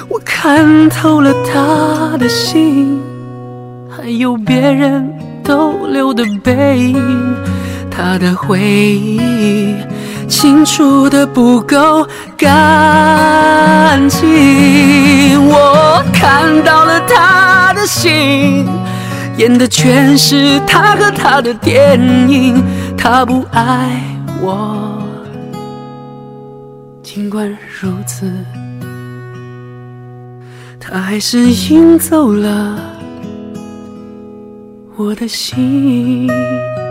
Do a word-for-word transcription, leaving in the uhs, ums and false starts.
我看透了他的心，还有别人逗留的背影，他的回忆清楚的不够干净。我看到了他的心，演的全是他和他的电影。他不爱我，尽管如此，他还是赢走了我的心。